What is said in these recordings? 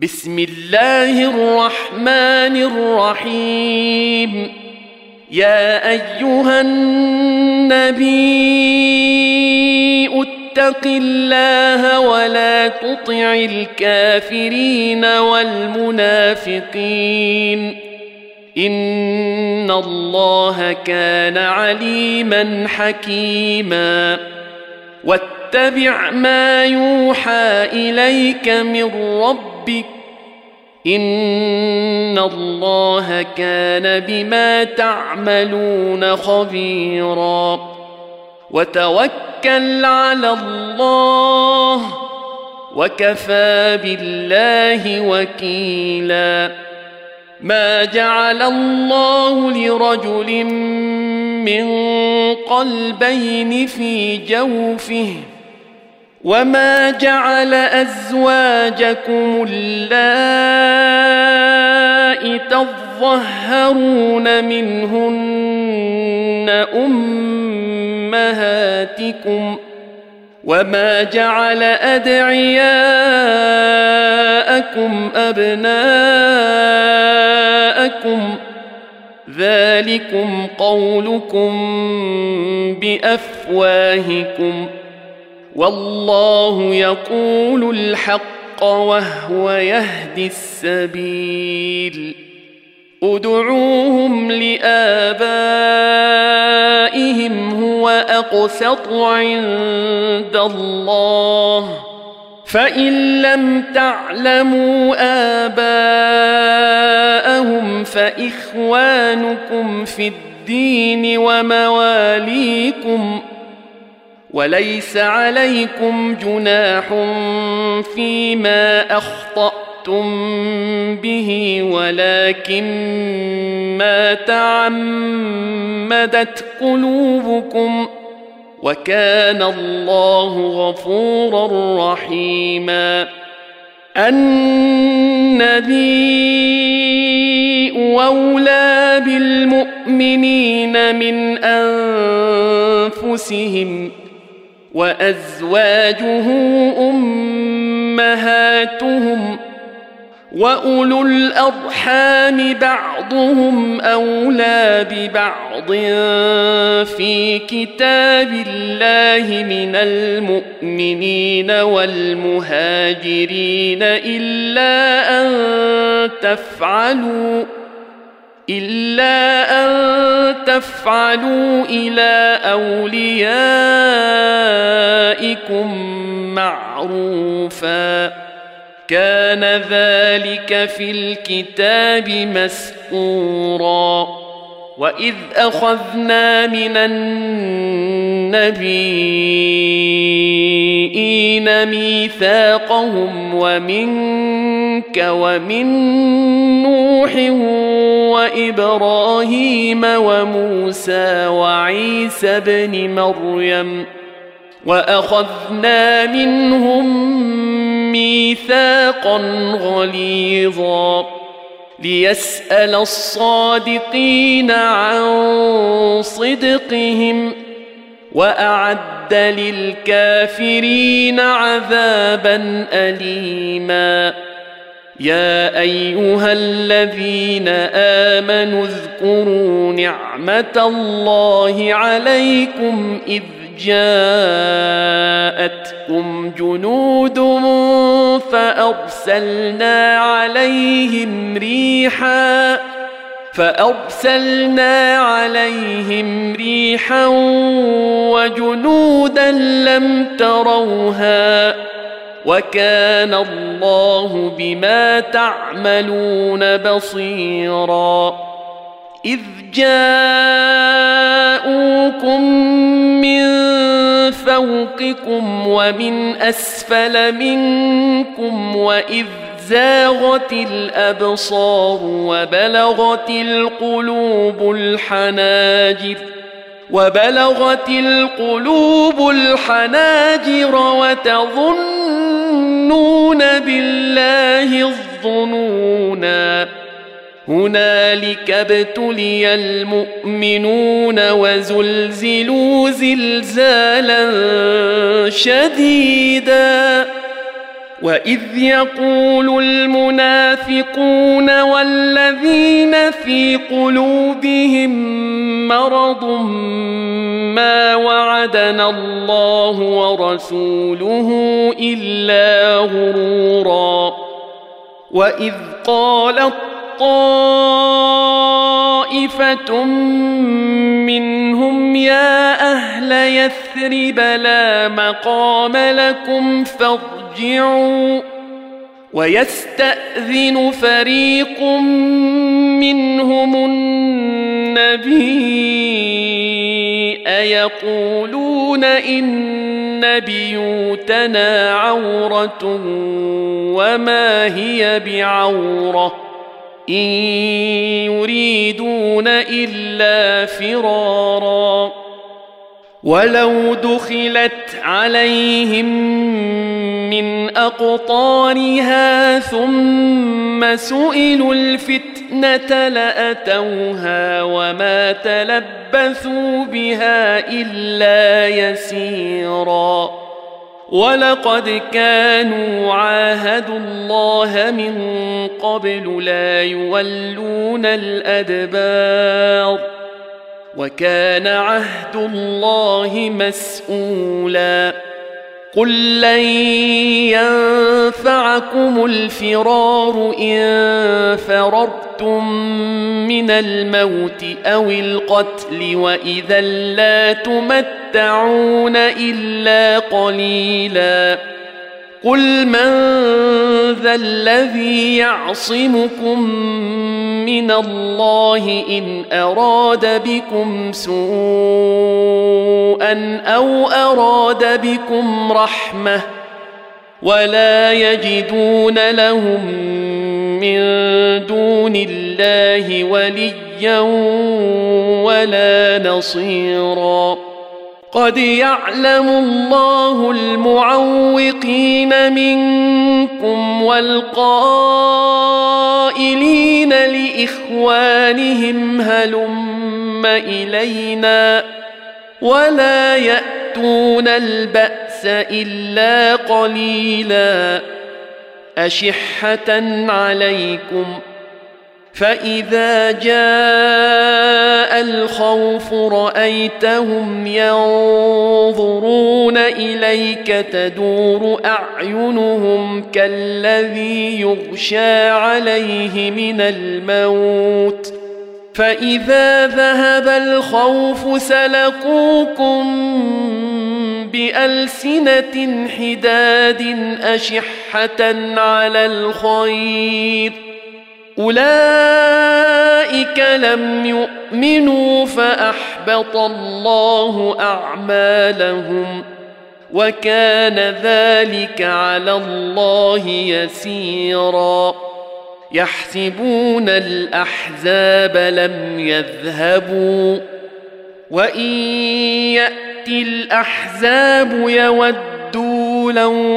بسم الله الرحمن الرحيم. يا أيها النبي اتق الله ولا تطع الكافرين والمنافقين إن الله كان عليما حكيما. واتبع ما يوحى إليك من ربك إن الله كان بما تعملون خبيرا. وتوكل على الله وكفى بالله وكيلا. ما جعل الله لرجل من قلبين في جوفه وما جعل أزواجكم اللائي تظهرون منهن أمهاتكم وما جعل أدعياءكم أبناءكم ذلكم قولكم بأفواهكم والله يقول الحق وهو يهدي السبيل. ادعوهم لآبائهم هو أقسط عند الله فإن لم تعلموا آباءهم فإخوانكم في الدين ومواليكم وليس عليكم جناح فيما أخطأتم به ولكن ما تعمدت قلوبكم وكان الله غفورا رحيما. النبي أولى بالمؤمنين من أنفسهم وأزواجه أمهاتهم وأولو الأرحام بعضهم أولى ببعض في كتاب الله من المؤمنين والمهاجرين إلا أن تفعلوا إلى أوليائكم معروفا كان ذلك في الكتاب مسطورا. وإذ أخذنا من النبيين ميثاقهم ومنك ومن نوح وإبراهيم وموسى وعيسى بن مريم وأخذنا منهم ميثاقا غليظا ليسأل الصادقين عن صدقهم وأعد للكافرين عذابا أليما. يا أيها الذين آمنوا اذكروا نعمة الله عليكم إذ جاءتكم جنود فأرسلنا عليهم ريحا وجنودا لم تروها وكان الله بما تعملون بصيرا. إذ جاءوكم من فوقكم ومن أسفل منكم وإذ زاغت الأبصار وبلغت القلوب الحناجر وتظنون بالله الظنونا. هنالك ابتلي المؤمنون وزلزلوا زلزالا شديدا. وإذ يقول المنافقون المنافقون والذين في قلوبهم مرض ما وعدنا الله ورسوله إلا غرورا وإذ قالت طائفة منهم يا أهل يثرب لا مقام لكم فارجعوا ويستأذن فريق منهم النبي أيقولون إن بيوتنا عورة وما هي بعورة إن يريدون إلا فرارا ولو دخلت عليهم من أقطارها ثم سئلوا الفتنة لأتوها وما تلبثوا بها إلا يسيرا ولقد كانوا عاهدوا الله من قبل لا يولون الأدبار وكان عهد الله مسؤولا قل لن ينفعكم الفرار إن فررتم من الموت أو القتل وإذا لا تمتعون إلا قليلا قل من ذا الذي يعصمكم من الله إن أراد بكم سوءا أو أراد بكم رحمة ولا يجدون لهم من دون الله وليا ولا نصيرا قد يعلم الله المعوقين منكم والقائلين لإخوانهم هلم إلينا ولا يأتون البأس إلا قليلا أشحة عليكم فإذا جاء الخوف رأيتهم ينظرون إليك تدور أعينهم كالذي يغشى عليه من الموت فإذا ذهب الخوف سلقوكم بألسنة حداد أشحة على الخير أولئك لم يؤمنوا فأحبط الله أعمالهم وكان ذلك على الله يسيرا يحسبون الأحزاب لم يذهبوا وإن يأتي الأحزاب يودوا لو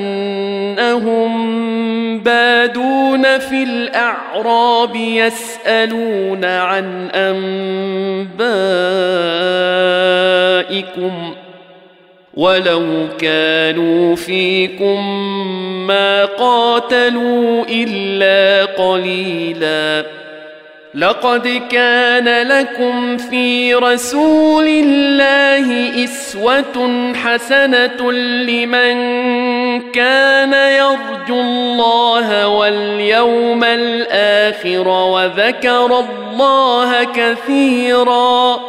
أنهم بادون في الأعراب يسألون عن أنبائكم ولو كانوا فيكم ما قاتلوا إلا قليلا لقد كان لكم في رسول الله إسوة حسنة لمن كان يرجو الله واليوم الآخر وذكر الله كثيرا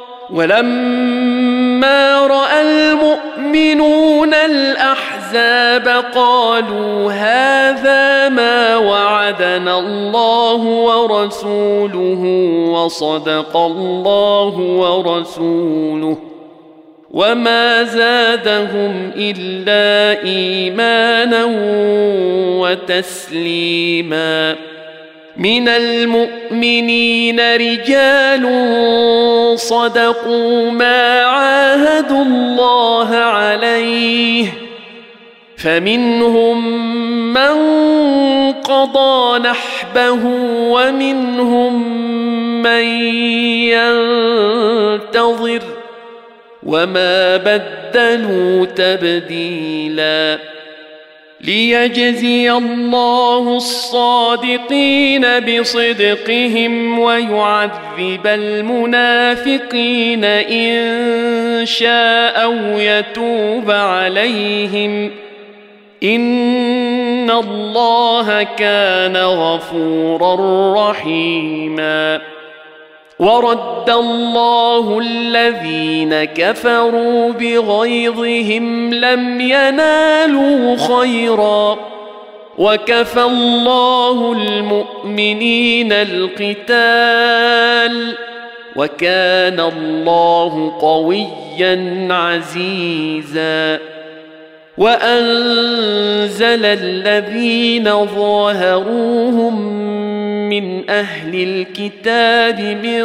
ولما رأى المؤمنون الأحزاب قالوا هذا ما وعدنا الله ورسوله وصدق الله ورسوله وما زادهم إلا إيمانا وتسليما من المؤمنين رجال صدقوا ما عاهدوا الله عليه فمنهم من قضى نحبه ومنهم من ينتظر وما بدلوا تبديلا ليجزي الله الصادقين بصدقهم ويعذب المنافقين إن شاء أو يتوب عليهم إن الله كان غفورا رحيما. ورد الله الذين كفروا بغيظهم لم ينالوا خيرا وكفى الله المؤمنين القتال وكان الله قويا عزيزا. وأنزل الذين ظاهروهم من أهل الكتاب من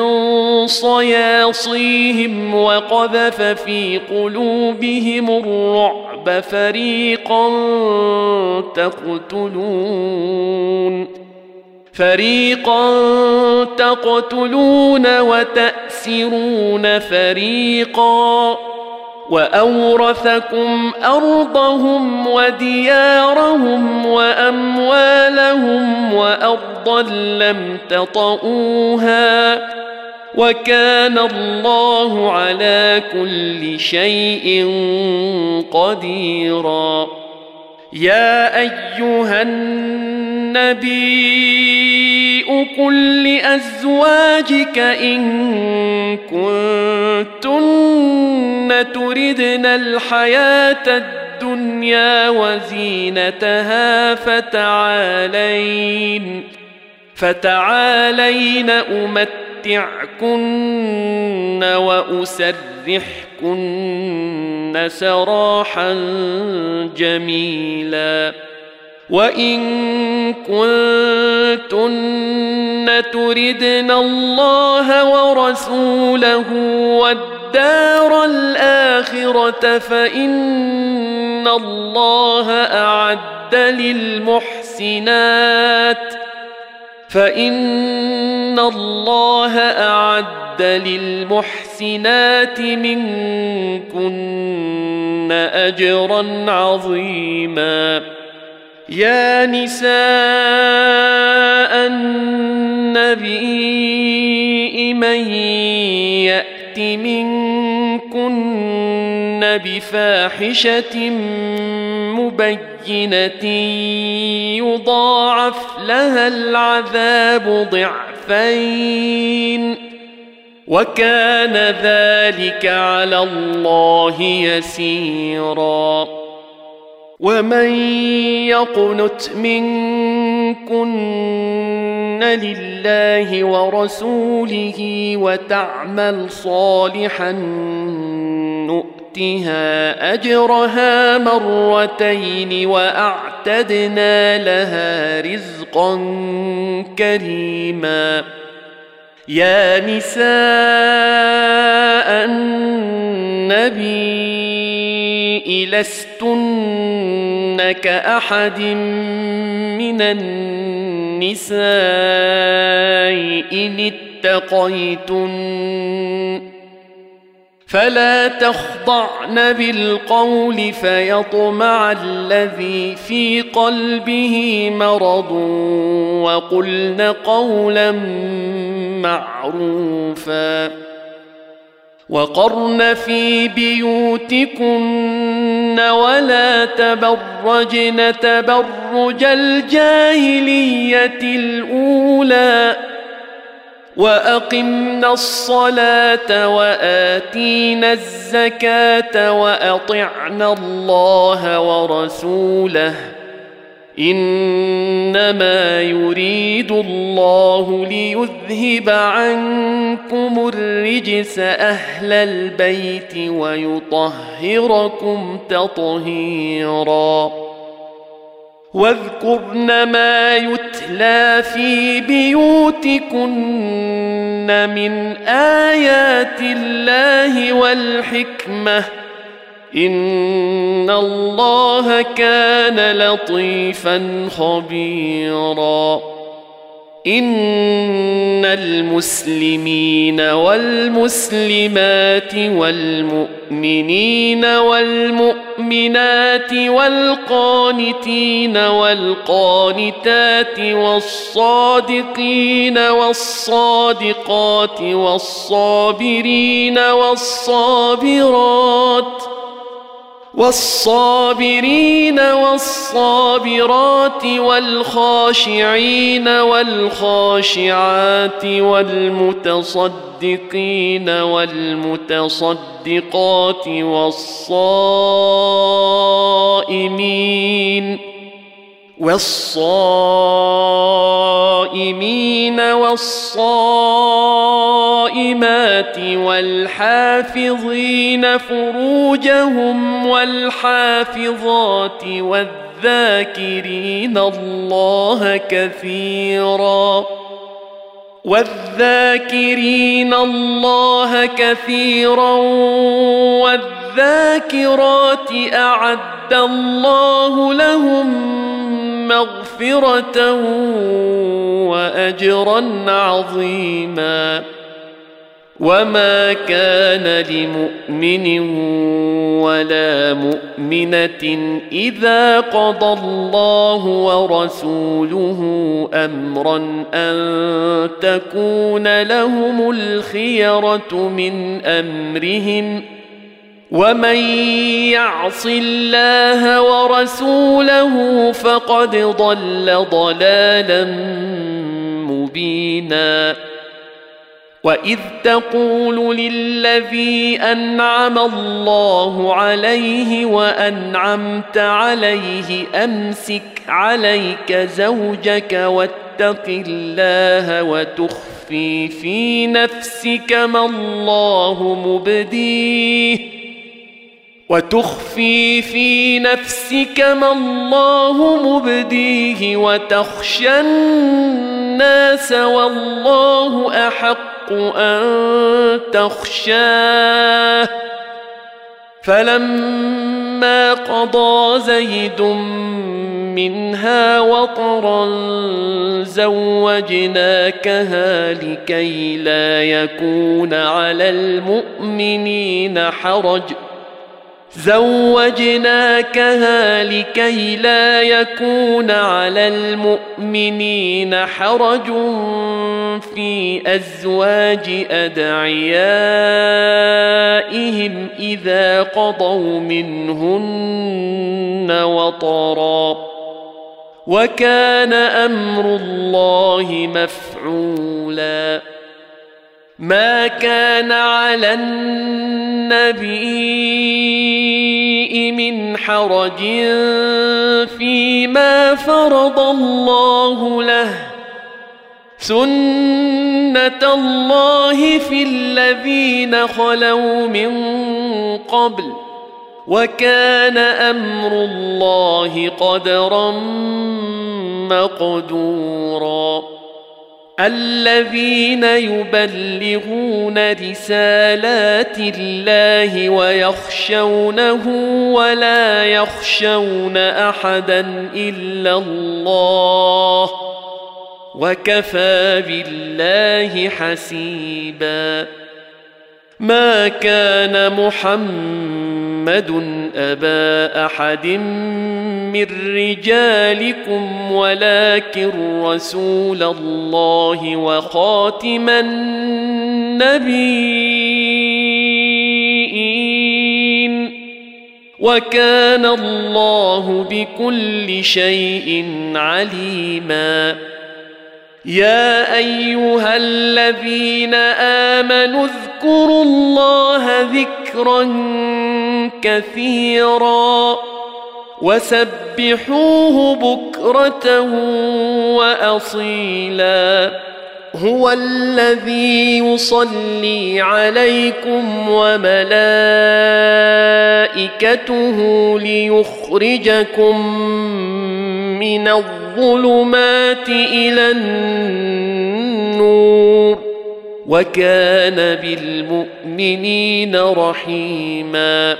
صياصيهم وقذف في قلوبهم الرعب فريقا تقتلون وتأسرون فريقا وأورثكم أرضهم وديارهم وأموالهم وأرضا لم تطئوها وكان الله على كل شيء قديرا. يا أيها النبي قل لأزواجك إن كنتن تردن الحياة الدنيا وزينتها فتعالين أمتعكن وأسرحكن سراحا جميلا. وإن كنتن تردن الله ورسوله والدار الآخرة فإن الله أعد للمحسنات منكن أجرا عظيما. يا نساء النبي من يأت منكن بفاحشة مبينة يضاعف لها العذاب ضعفين وكان ذلك على الله يسيرا. ومن يقنت منكن لله ورسوله وتعمل صالحا نؤتها أجرها مرتين وأعتدنا لها رزقا كريما. يا نساء النبي لستن كأحد من النساء إن اتقيتن فلا تخضعن بالقول فيطمع الذي في قلبه مرض وقلن قولا معروفا. وقرن في بيوتكن ولا تبرجن تبرج الجاهلية الأولى وأقمنا الصلاة وآتينا الزكاة وأطعنا الله ورسوله إنما يريد الله ليذهب عنكم الرجس أهل البيت ويطهركم تطهيرا. واذكرن ما يتلى في بيوتكن من آيات الله والحكمة إن الله كان لطيفا خبيرا. إن المسلمين والمسلمات والمؤمنين والمؤمنات والقانتين والقانتات والصادقين والصادقات والصابرين والصابرات والخاشعين والخاشعات والمتصدقين والمتصدقات والصائمين والصائمات والحافظين فروجهم والحافظات والذاكرين الله كثيرا والذاكرات أعد الله لهم مغفرة وأجرا عظيما. وما كان لمؤمن ولا مؤمنة إذا قضى الله ورسوله أمرا أن تكون لهم الخيرة من أمرهم ومن يعص الله ورسوله فقد ضل ضلالا مبينا. وإذ تقول للذي أنعم الله عليه وأنعمت عليه أمسك عليك زوجك واتق الله وتخفي في نفسك ما الله مبديه وتخشى الناس والله أحق أن تخشاه. فلما قضى زيد منها وطرا زوجناكها لكي لا يكون على المؤمنين حرج في أزواج أدعيائهم إذا قضوا منهن وطرا وكان أمر الله مفعولا. ما كان على النبي من حرج فيما فرض الله له سنة الله في الذين خلوا من قبل وكان أمر الله قدرا مقدورا. الذين يبلغون رسالات الله ويخشونه ولا يخشون أحدا إلا الله وكفى بالله حسيبا. ما كان محمد أبا أحد من رجالكم ولكن رسول الله وخاتم النبيين وكان الله بكل شيء عليما. يا أيها الذين آمنوا اذكروا الله ذكرا كثيرا وسبحوه بكرة وأصيلا. هو الذي يصلي عليكم وملائكته ليخرجكم من الظلمات إلى النور وكان بالمؤمنين رحيما.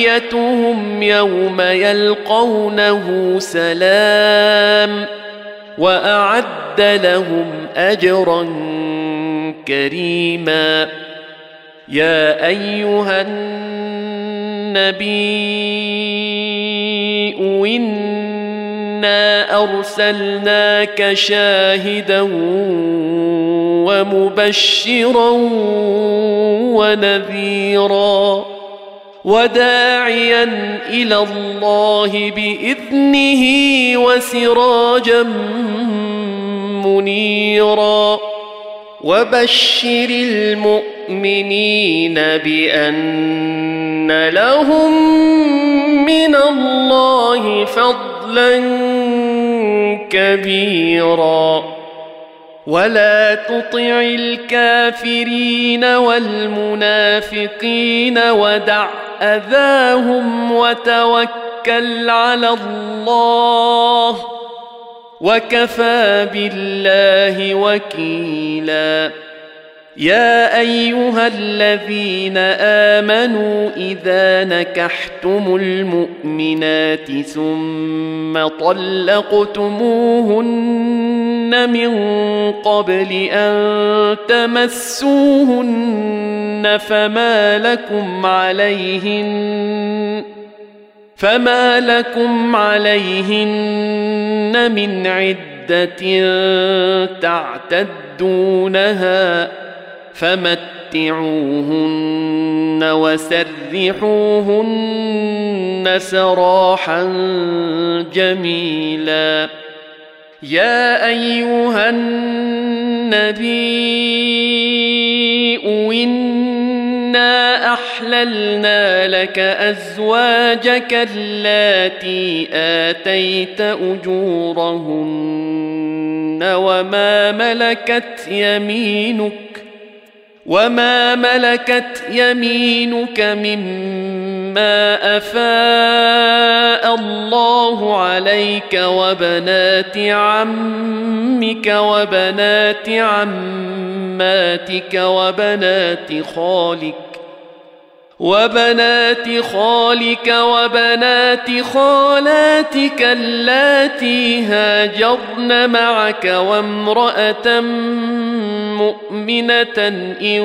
تحيتهم يوم يلقونه سلام وأعد لهم أجرا كريما. يا أيها النبي إنا أرسلناك شاهدا ومبشرا ونذيرا وداعيا إلى الله بإذنه وسراجا منيرا. وبشر المؤمنين بأن لهم من الله فضلا كبيرا. ولا تطع الكافرين والمنافقين ودع أذاهم وتوكل على الله وكفى بالله وكيلا. يا أيها الذين آمنوا إذا نكحتم المؤمنات ثم طلقتموهن من قبل أن تمسوهن فما لكم عليهن من عدة تعتدونها فمتعوهن وسرحوهن سراحا جميلا. يا أيها النبي إنا أحللنا لك أزواجك اللاتي آتيت أجورهن وما ملكت يمينك مما أفاء الله عليك وبنات عمك وبنات عماتك وبنات خالك وبنات خالاتك اللاتي هاجرن معك وامرأة مؤمنة إن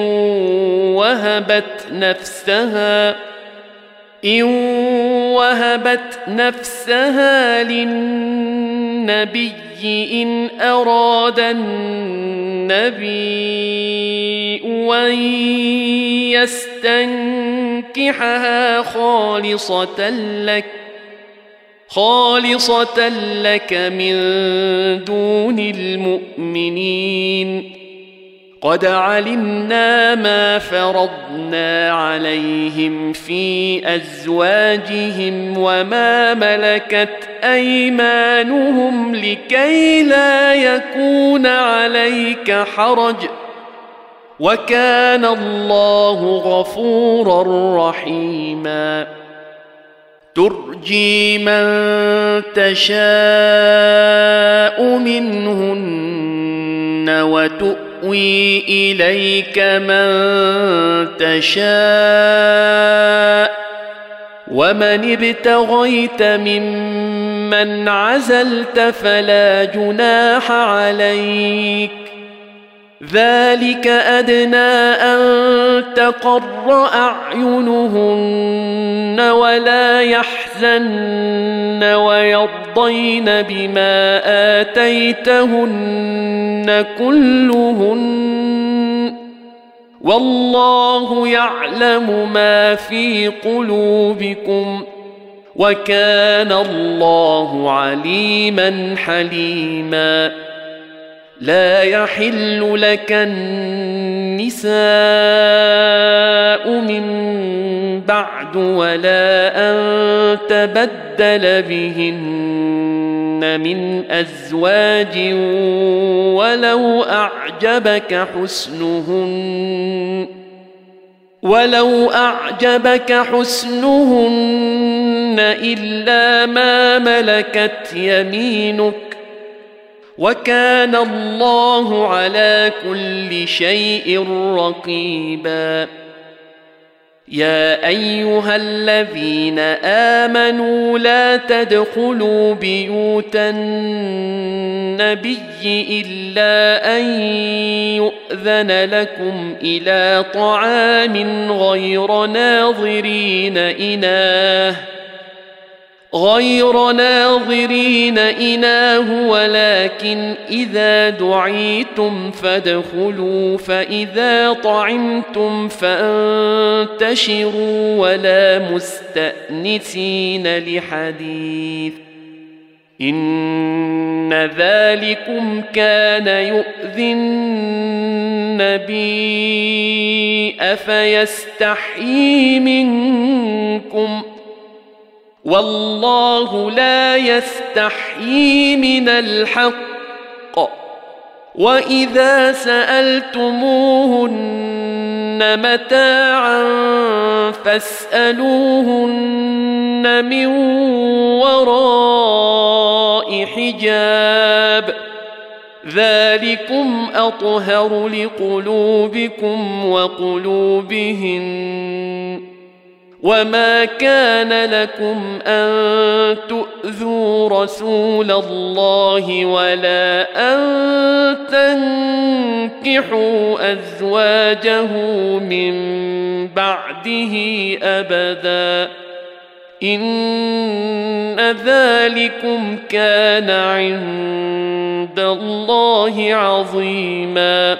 وهبت نفسها للنبي إن أراد النبي أن يستنكحها خالصة لك من دون المؤمنين. قد علمنا ما فرضنا عليهم في أزواجهم وما ملكت أيمانهم لكي لا يكون عليك حرج وكان الله غفورا رحيما. ترجي من تشاء منهن وتؤوي إليك من تشاء ومن ابتغيت ممن عزلت فلا جناح عليك. ذلك أدنى أن تقر أعينهن ولا يحزن ويرضين بما آتيتهن كلهن والله يعلم ما في قلوبكم وكان الله عليما حليما. لا يحل لك النساء من بعد ولا أن تبدل بهن من أزواج ولو أعجبك حسنهن إلا ما ملكت يمينك وكان الله على كل شيء رقيبا. يا أيها الذين آمنوا لا تدخلوا بيوت النبي إلا أن يؤذن لكم إلى طعام غير ناظرين إناه ولكن إذا دعيتم فادخلوا فإذا طعمتم فانتشروا ولا مستأنسين لحديث إن ذلكم كان يؤذي النبي أفيستحيي منكم والله لا يستحيي من الحق وإذا سألتموهن متاعا فاسألوهن من وراء حجاب ذلكم أطهر لقلوبكم وقلوبهن وما كان لكم أن تؤذوا رسول الله ولا أن تنكحوا أزواجه من بعده أبدا إن ذلكم كان عند الله عظيما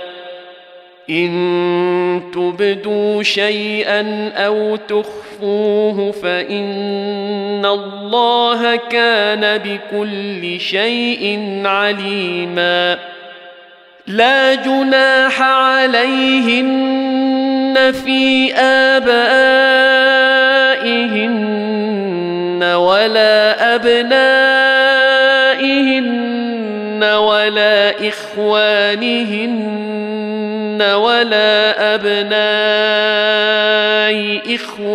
إن تبدوا شيئا أو تخفوه فإن الله كان بكل شيء عليما لا جناح عليهن في آبائهن ولا أبنائهن ولا إخوانهن ولا أبناء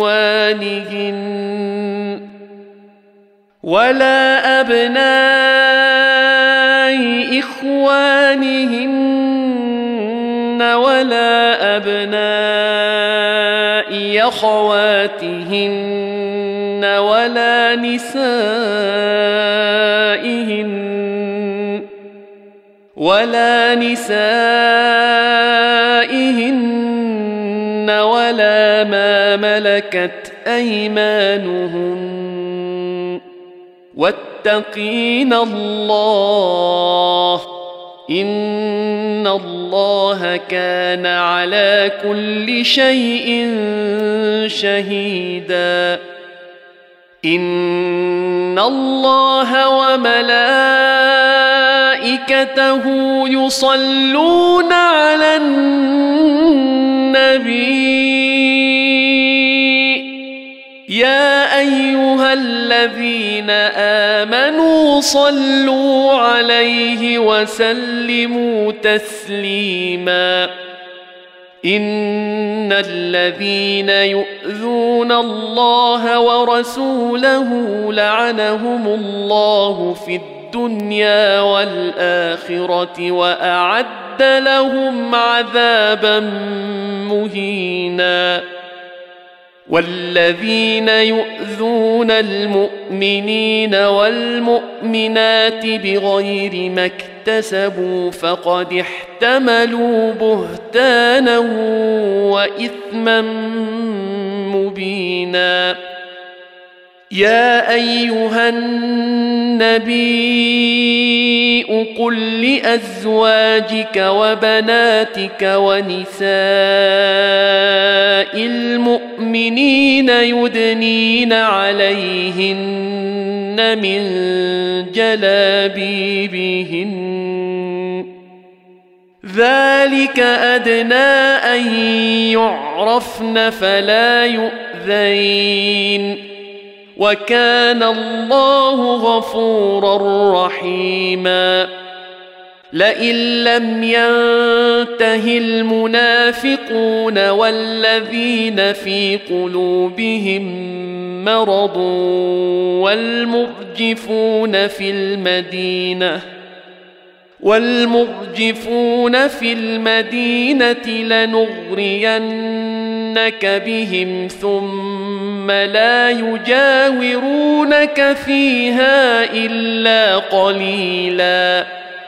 إخوانهن ولا أبناء أخواتهن ولا نسائهن ولا ما ملكت أيمانهن واتقين الله إن الله كان على كل شيء شهيدا إن الله وملائكته يصلون على النبي يا أيها الذين آمنوا صلوا عليه وسلموا تسليما إن الذين يؤذون الله ورسوله لعنهم الله في الدنيا والآخرة وأعد لهم عذابا مهينا والذين يؤذون المؤمنين والمؤمنات بغير ما اكتسبوا فقد احتملوا بهتانا وإثما مبينا يا أيها النبي قل لأزواجك وبناتك ونساء المؤمنين يدنين عليهن من جلابيبهن ذلك أدنى أن يعرفن فلا يؤذين وكان الله غفورا رحيما لئن لم ينته المنافقون والذين في قلوبهم مرض والمرجفون في المدينة لنغرينك بهم ثم لا يجاورونك فيها إلا قليلا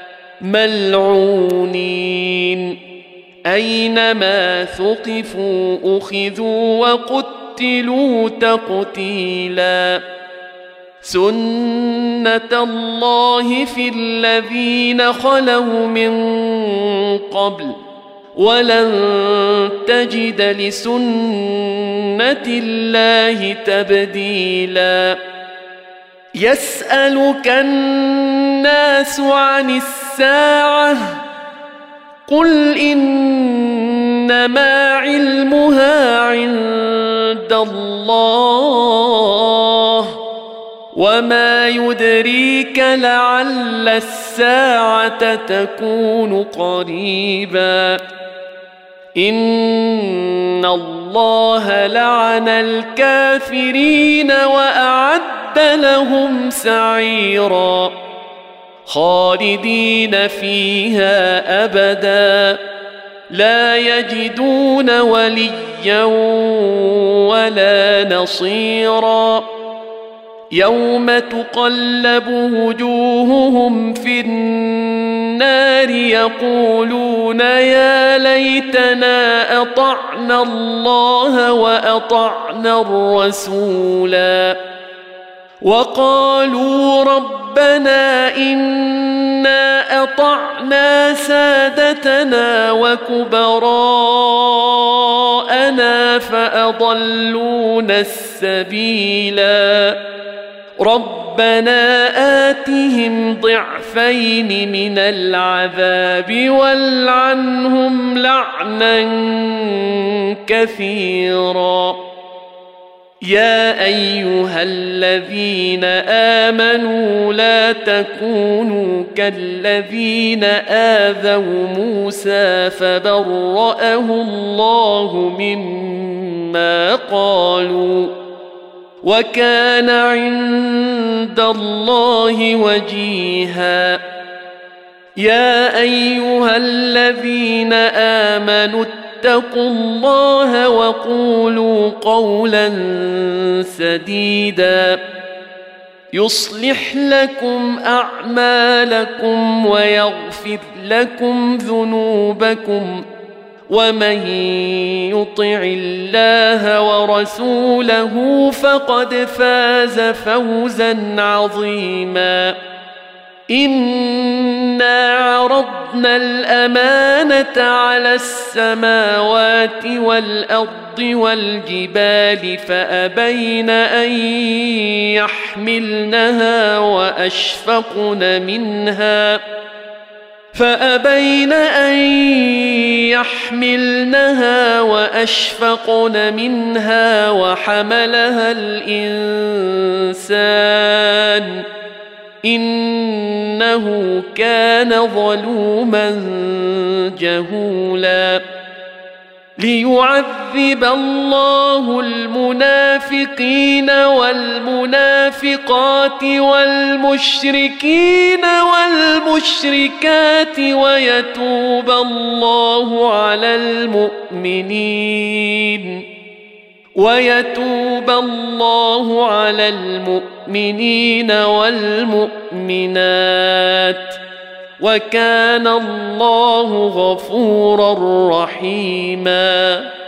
ملعونين أينما ثقفوا أخذوا وقتلوا تقتيلا سنة الله في الذين خلوا من قبل ولن تجد لسنة الله تبديلا يسألك الناس عن الساعة قل إنما علمها عند الله وما يدريك لعل الساعة تكون قريبا إن الله لعن الكافرين وأعد لهم سعيرا خالدين فيها أبدا لا يجدون وليا ولا نصيرا يوم تقلب وجوههم في النار يقولون يا ليتنا أطعنا الله وأطعنا الرسولا وقالوا ربنا إنا أطعنا سادتنا وكبراءنا فأضلونا السبيلا ربنا آتهم ضعفين من العذاب والعنهم لعنا كثيرا يا أيها الذين آمنوا لا تكونوا كالذين آذوا موسى فبرأه الله مما قالوا وكان عند الله وجيها يا أيها الذين آمنوا اتقوا الله وقولوا قولا سديدا يصلح لكم أعمالكم ويغفر لكم ذنوبكم ومن يطع الله ورسوله فقد فاز فوزا عظيما إنا عرضنا الأمانة على السماوات والأرض والجبال فأبين أن يحملنها وأشفقن منها وحملها الإنسان إنه كان ظلوما جهولا ليعذب الله المنافقين والمنافقات والمشركين والمشركات ويتوب الله على المؤمنين والمؤمنات وكان الله غفورا رحيما